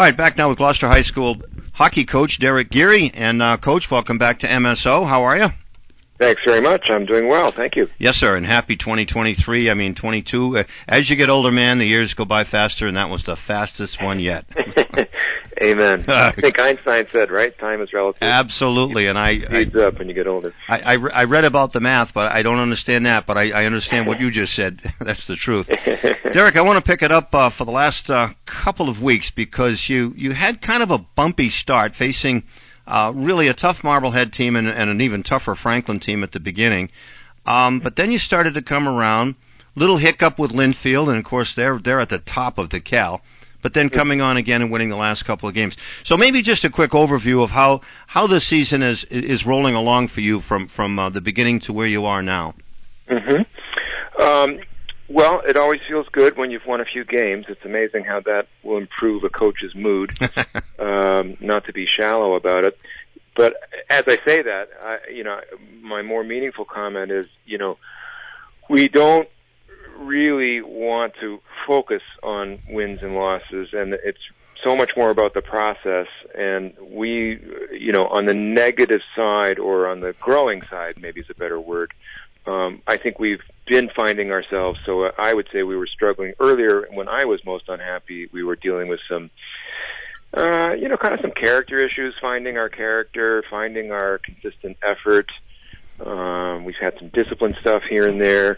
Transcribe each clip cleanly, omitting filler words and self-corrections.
All right, back now with Gloucester High School hockey coach Derek Geary. And, Coach, welcome back to MSO. How are you? Thanks very much. I'm doing well. Thank you. Yes, sir, and happy 2023. I mean, 22. As you get older, man, the years go by faster, and that was the fastest one yet. Amen. I think Einstein said, right? Time is relative. Absolutely, and it speeds up when you get older. I read about the math, but I don't understand that, but I understand what you just said. That's the truth. Derek, I want to pick it up for the last couple of weeks because you had kind of a bumpy start facing really a tough Marblehead team and an even tougher Franklin team at the beginning. But then you started to come around. Little hiccup with Linfield, and of course they're at the top of the Cal. But then coming on again and winning the last couple of games. So maybe just a quick overview of how the season is rolling along for you from the beginning to where you are now. Mm-hmm. Well, it always feels good when you've won a few games. It's amazing how that will improve a coach's mood. Not to be shallow about it, but as I say that, my more meaningful comment is, we don't really want to focus on wins and losses, and it's so much more about the process. And we, on the negative side, or on the growing side, maybe is a better word, I think we've been finding ourselves. So I would say we were struggling earlier. When I was most unhappy, we were dealing with some, kind of some character issues, finding our character, finding our consistent effort. We've had some discipline stuff here and there.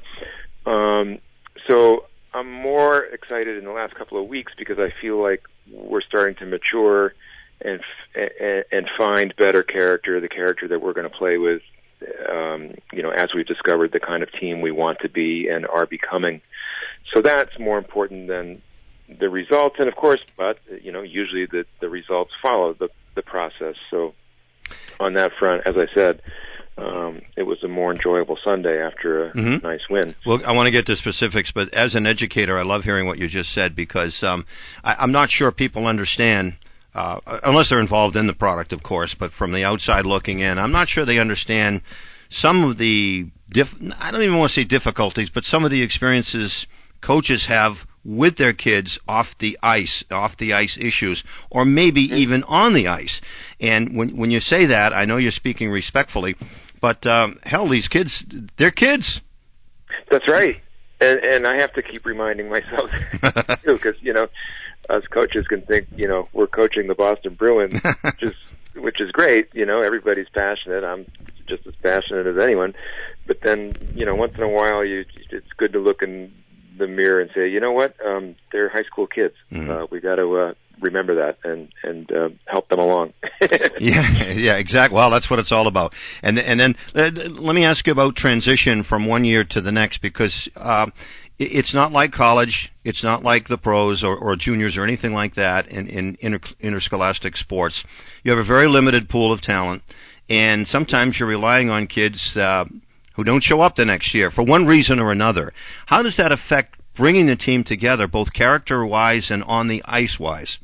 So I'm more excited in the last couple of weeks because I feel like we're starting to mature and find better character, the character that we're going to play with, as we've discovered the kind of team we want to be and are becoming. So that's more important than the results. And of course, but, usually the results follow the process. So on that front, as I said, it was a more enjoyable Sunday after a nice win. Well, I want to get to specifics, but as an educator, I love hearing what you just said because I'm not sure people understand, unless they're involved in the product, of course, but from the outside looking in, I'm not sure they understand some of the, I don't even want to say difficulties, but some of the experiences coaches have with their kids off the ice issues, or maybe even on the ice. And when you say that, I know you're speaking respectfully, but hell, these kids, they're kids. That's right. And I have to keep reminding myself too, because, us coaches can think, we're coaching the Boston Bruins, which is great. Everybody's passionate. I'm just as passionate as anyone. But then, once in a while, it's good to look in the mirror and say, you know what, they're high school kids. We got to remember that and help them along. Yeah, exactly. Well, that's what it's all about. And then let me ask you about transition from one year to the next, because it's not like college, it's not like the pros or juniors or anything like that in interscholastic sports. You have a very limited pool of talent, and sometimes you're relying on kids who don't show up the next year for one reason or another. How does that affect bringing the team together, both character-wise and on the ice-wise?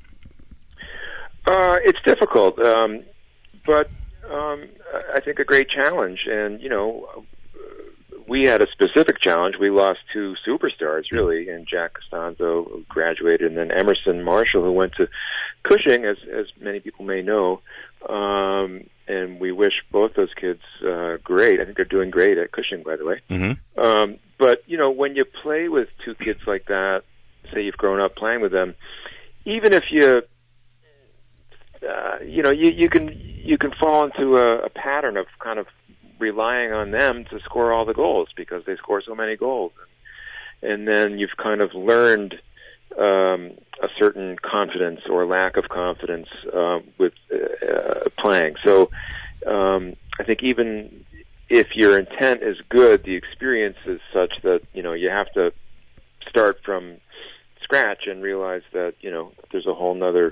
It's difficult, but I think a great challenge. And, we had a specific challenge. We lost two superstars, really, and Jack Costanzo, who graduated, and then Emerson Marshall, who went to Cushing, as many people may know. And we wish both those kids great. I think they're doing great at Cushing, by the way. Mm-hmm. But, when you play with two kids like that, say you've grown up playing with them, even if you can fall into a pattern of kind of relying on them to score all the goals because they score so many goals. And then you've kind of learned a certain confidence or lack of confidence with playing. So I think even if your intent is good, the experience is such that, you have to start from scratch and realize that, there's a whole nother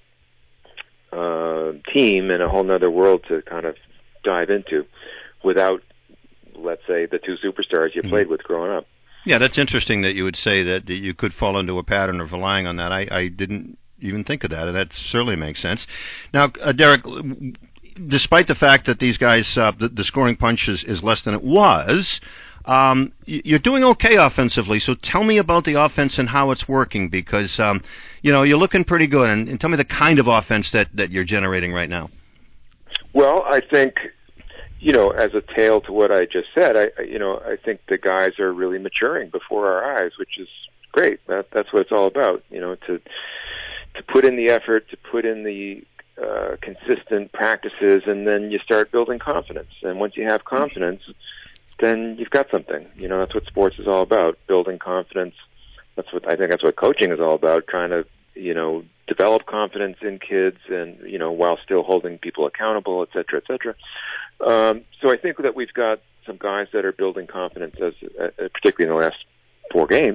team and a whole nother world to kind of dive into without, let's say, the two superstars you played with growing up. Yeah, that's interesting that you would say that you could fall into a pattern of relying on that. I didn't even think of that, and that certainly makes sense. Now, Derek, despite the fact that these guys, the scoring punch is less than it was, you're doing okay offensively. So tell me about the offense and how it's working, because you're looking pretty good. And tell me the kind of offense that you're generating right now. Well, I think, as a tail to what I just said, I think the guys are really maturing before our eyes, which is great. That's what it's all about, to put in the effort, to put in the consistent practices, and then you start building confidence. And once you have confidence, then you've got something. That's what sports is all about, building confidence. That's what coaching is all about, trying to, develop confidence in kids and, while still holding people accountable, et cetera, et cetera. So I think that we've got some guys that are building confidence, particularly in the last 4 games.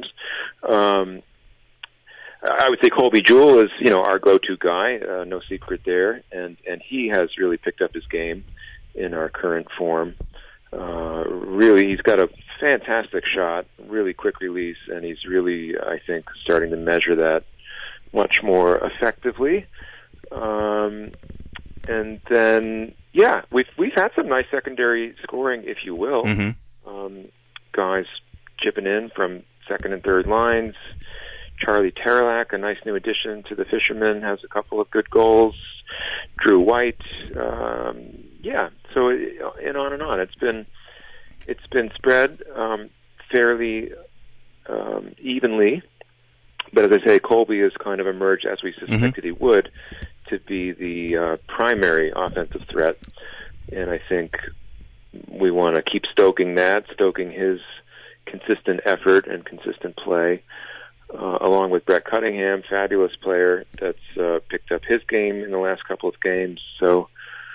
I would say Colby Jewell is, our go-to guy, no secret there, and he has really picked up his game in our current form. Really, he's got a fantastic shot, really quick release, and he's really, I think, starting to measure that much more effectively. And then, we've had some nice secondary scoring, if you will. Mm-hmm. Guys chipping in from second and third lines. Charlie Terelak, a nice new addition to the Fishermen, has a couple of good goals. Drew White, so and on. It's been spread fairly evenly, but as I say, Colby has kind of emerged, as we suspected he would, to be the primary offensive threat, and I think we want to keep stoking his consistent effort and consistent play. Along with Brett Cunningham, fabulous player that's picked up his game in the last couple of games. So,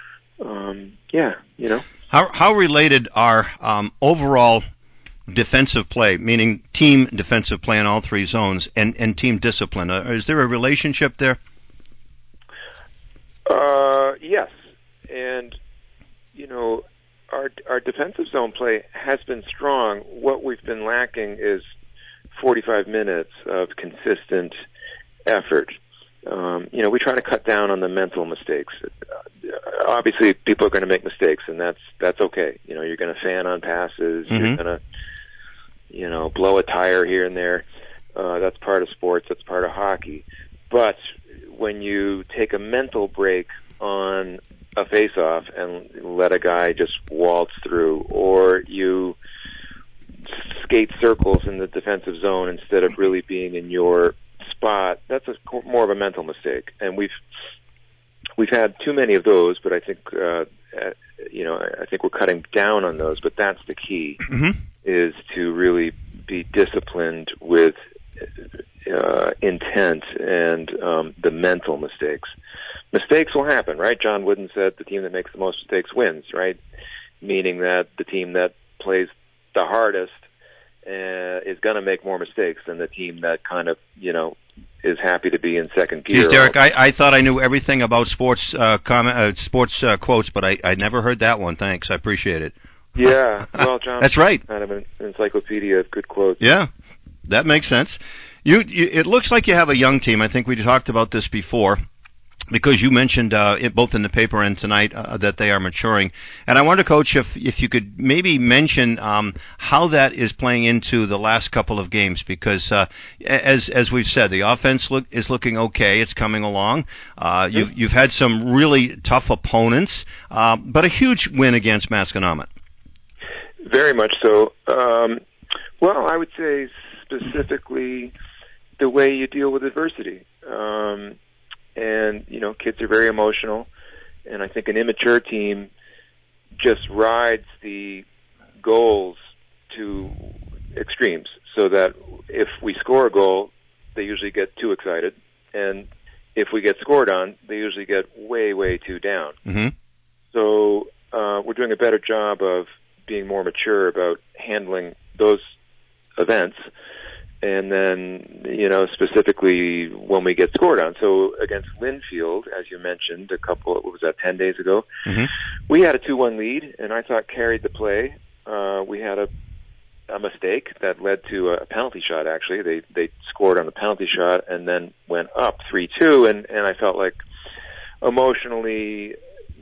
How related are overall defensive play, meaning team defensive play in all 3 zones, and team discipline? Is there a relationship there? Yes, and our defensive zone play has been strong. What we've been lacking is 45 minutes of consistent effort. We try to cut down on the mental mistakes. Obviously, people are going to make mistakes, and that's okay. You're going to fan on passes. Mm-hmm. You're going to, blow a tire here and there. That's part of sports. That's part of hockey. But when you take a mental break on a face-off and let a guy just waltz through, or you skate circles in the defensive zone instead of really being in your spot, that's more of a mental mistake. And we've had too many of those, but I think I think we're cutting down on those. But that's the key, mm-hmm. is to really be disciplined with intent and the mental mistakes. Mistakes will happen, right? John Wooden said the team that makes the most mistakes wins, right? Meaning that the team that plays the hardest is going to make more mistakes than the team that kind of, is happy to be in second gear. Geez, Derek, I thought I knew everything about sports quotes, but I never heard that one. Thanks. I appreciate it. Yeah. Well, John, that's right. Kind of an encyclopedia of good quotes. Yeah, that makes sense. It looks like you have a young team. I think we talked about this before, because you mentioned both in the paper and tonight that they are maturing. And I wonder, Coach, if you could maybe mention how that is playing into the last couple of games, because as we've said, the offense is looking okay. It's coming along. You've had some really tough opponents, but a huge win against Masconomet. Very much so. Well, I would say specifically the way you deal with adversity. And, kids are very emotional, and I think an immature team just rides the goals to extremes, so that if we score a goal, they usually get too excited, and if we get scored on, they usually get way, way too down. Mm-hmm. So we're doing a better job of being more mature about handling those events. And then, specifically when we get scored on. So against Linfield, as you mentioned, 10 days ago, mm-hmm. we had a 2-1 lead, and I thought carried the play. We had a mistake that led to a penalty shot, actually. They scored on the penalty shot and then went up 3-2, and I felt like emotionally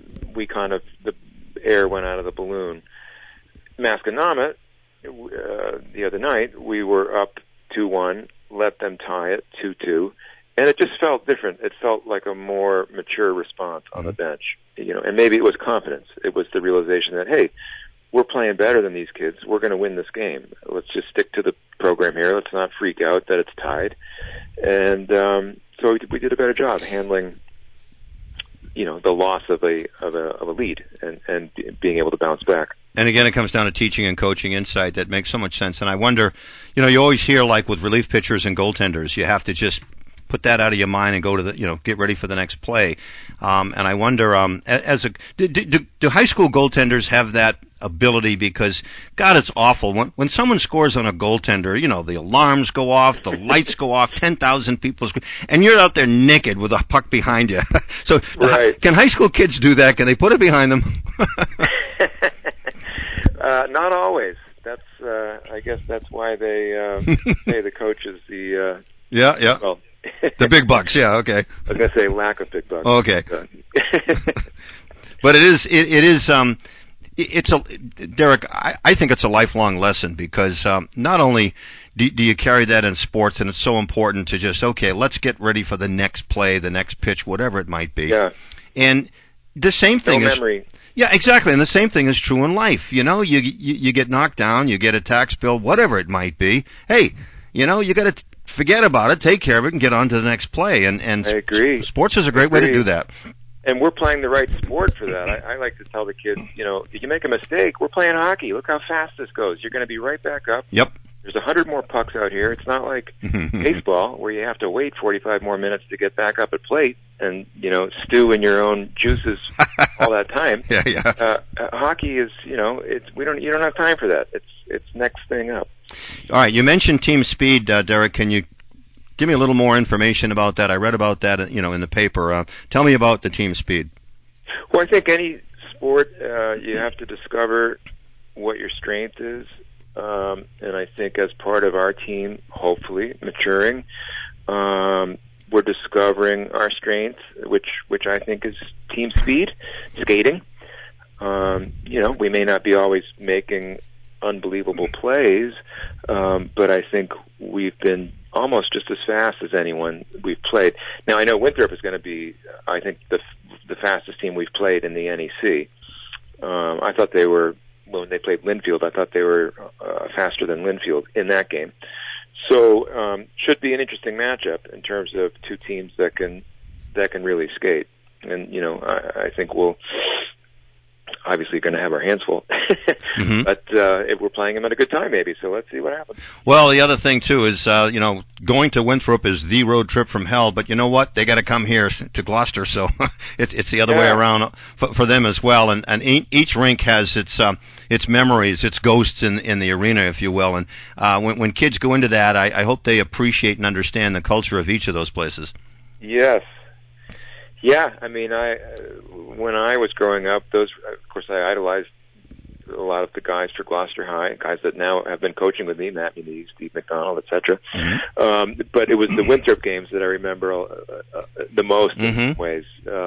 the air went out of the balloon. Masconomet, the other night, we were up 2-1, let them tie it 2-2, And it just felt different. It felt like a more mature response on the bench, and maybe it was confidence. It was the realization that, hey, we're playing better than these kids. We're going to win this game. Let's just stick to the program here. Let's not freak out that it's tied. And so we did a better job handling, the loss of a lead and being able to bounce back. And again, it comes down to teaching and coaching insight that makes so much sense. And I wonder, you always hear like with relief pitchers and goaltenders, you have to just put that out of your mind and go to get ready for the next play. And I wonder, do high school goaltenders have that ability? Because God, it's awful when someone scores on a goaltender. The alarms go off, the lights go off, 10,000 people scream, and you're out there naked with a puck behind you. So, right. Can high school kids do that? Can they put it behind them? Not always. That's I guess that's why they pay the coaches the yeah. Well, the big bucks, yeah, okay. I was going to say lack of big bucks. Okay. But Derek, I think it's a lifelong lesson because not only do you carry that in sports, and it's so important to just, okay, let's get ready for the next play, the next pitch, whatever it might be. Yeah. And the same thing is... memory. Yeah, exactly. And the same thing is true in life. You get knocked down, you get a tax bill, whatever it might be. Hey, you got to forget about it, take care of it, and get on to the next play. And I agree. Sports is a great way to do that. And we're playing the right sport for that. I like to tell the kids, if you make a mistake, we're playing hockey. Look how fast this goes. You're going to be right back up. Yep. There's 100 more pucks out here. It's not like baseball where you have to wait 45 more minutes to get back up at plate and, stew in your own juices all that time. Yeah. Hockey is, you don't have time for that. It's next thing up. All right. You mentioned team speed, Derek. Can you give me a little more information about that? I read about that, in the paper. Tell me about the team speed. Well, I think any sport, you have to discover what your strength is. And I think as part of our team, hopefully maturing, we're discovering our strength, which I think is team speed, skating. We may not be always making unbelievable plays, but I think we've been almost just as fast as anyone we've played. Now I know Winthrop is going to be, I think, the fastest team we've played in the NEC. I thought they were. When they played Linfield, I thought they were faster than Linfield in that game. So should be an interesting matchup in terms of two teams that can really skate. And I think we'll obviously going to have our hands full, but if we're playing them at a good time, maybe. So let's see what happens. Well, the other thing too is going to Winthrop is the road trip from hell. But you know what? They got to come here to Gloucester, so it's the other way around for them as well. And each rink has its memories, its ghosts in the arena, if you will. And when kids go into that, I hope they appreciate and understand the culture of each of those places. Yes. Yeah, I mean, when I was growing up, of course, I idolized a lot of the guys for Gloucester High, guys that now have been coaching with me, Matt Muniz, Steve McDonald, etc. But it was the Winthrop games that I remember the most in some ways.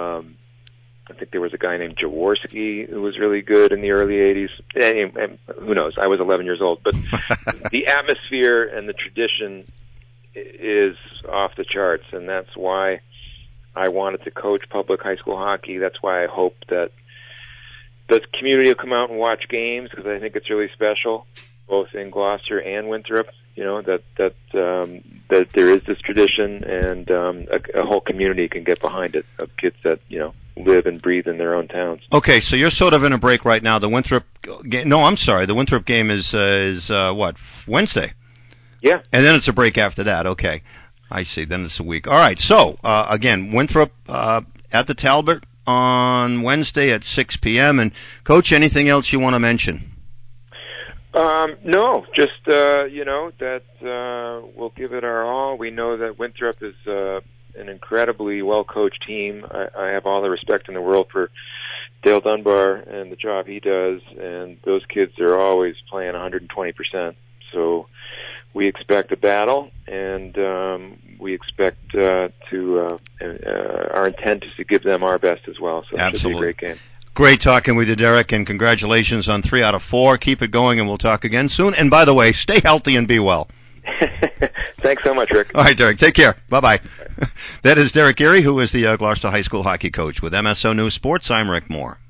I think there was a guy named Jaworski who was really good in the early 80s. And who knows? I was 11 years old. But the atmosphere and the tradition is off the charts, and that's why I wanted to coach public high school hockey. That's why I hope that the community will come out and watch games, because I think it's really special, both in Gloucester and Winthrop. That there is this tradition, and a whole community can get behind it of kids that live and breathe in their own towns. Okay, so you're sort of in a break right now. The Winthrop game. No, I'm sorry. The Winthrop game is what, Wednesday? Yeah. And then it's a break after that. Okay. I see. Then it's a week. All right. So, again, Winthrop at the Talbot on Wednesday at 6 p.m. And, Coach, anything else you want to mention? No, just, that we'll give it our all. We know that Winthrop is an incredibly well-coached team. I have all the respect in the world for Dale Dunbar and the job he does, and those kids are always playing 120%. So we expect a battle, and we expect our intent is to give them our best as well. So it should be a great game. Great talking with you, Derek, and congratulations on 3 out of 4. Keep it going, and we'll talk again soon. And by the way, stay healthy and be well. Thanks so much, Rick. All right, Derek. Take care. Bye-bye. That is Derek Geary, who is the Gloucester High School hockey coach. With MSO News Sports, I'm Rick Moore.